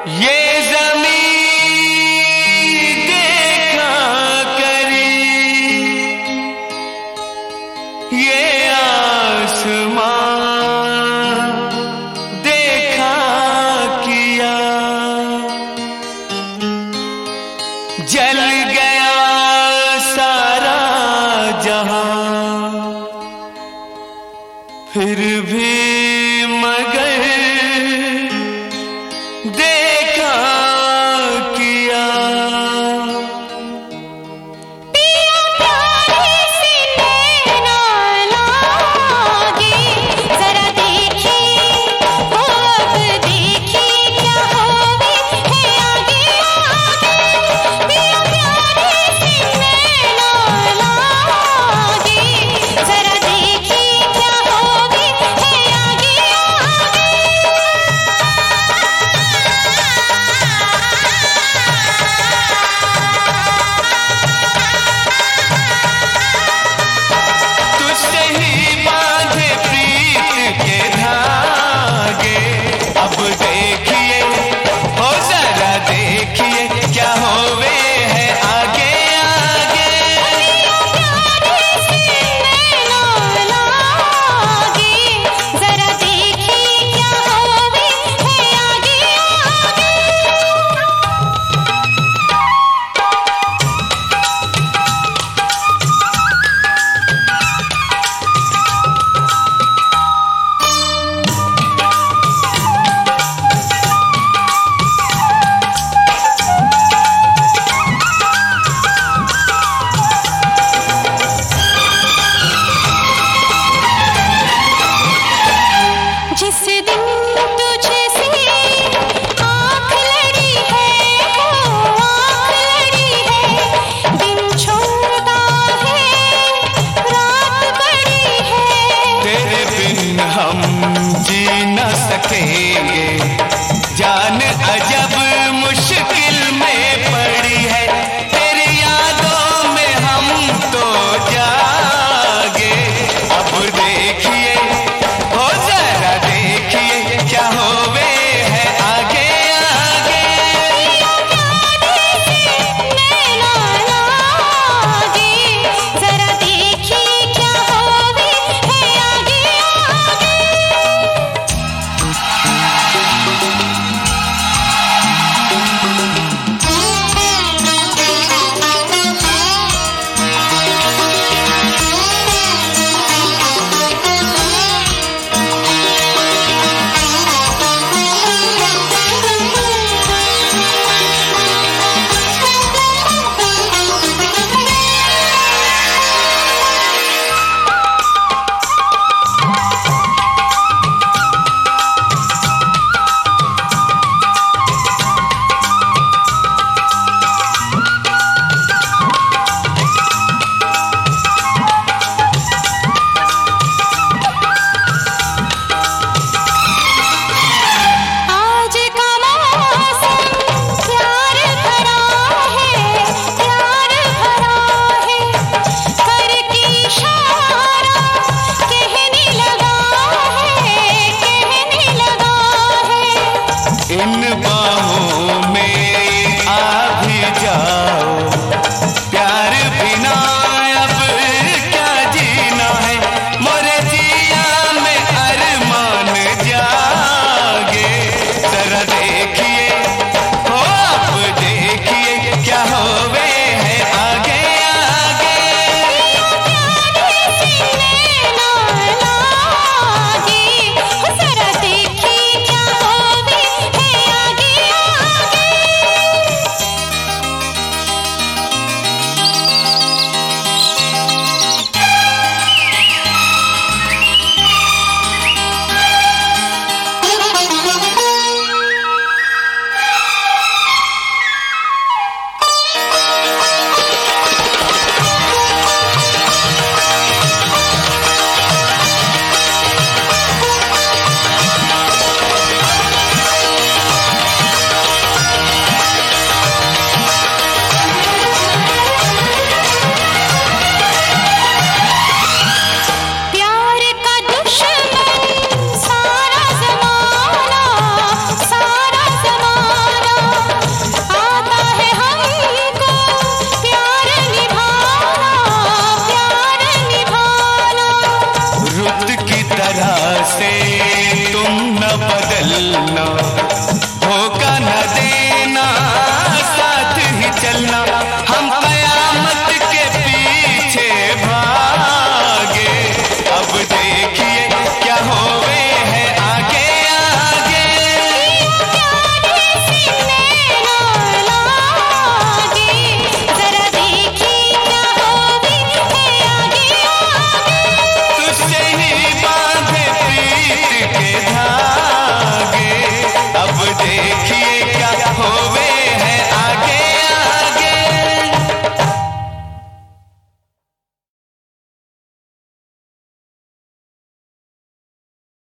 ये ज़मीं देखा करी, ये आसमां देखा किया, जल गया सारा जहां, फिर भी मगर देखा किया। पिया प्यारे से नैना लागे, जरा देखिए ओ अब देखिए क्या होवे है आगे आगे। पिया प्यारे से नैना लागे, जरा देखिए क्या होवे है आगे आगे। तुझसे ही बांधे प्रीत के धागे, अब देखिए हो जरा देखिए क्या होवे है आगे आगे। प्यारे से नैना लागे, जरा देखिए क्या होवे है आगे आगे। जिस दिन तुझसे आँख लड़ी है, हो आँख लड़ी है, दिन छोटा है, रात बड़ी है। तेरे बिन हम जी न सकेंगे, जान अजब मुश्किल में पड़ी है। तेरी यादों में हम तो जागे, अब देखिए हो जरा देखिए क्या होवे है आगे आगे। प्यारे से नैना लागे, जरा देखिए क्या होवे है आगे आगे। तरह से तुम न बदलना, हो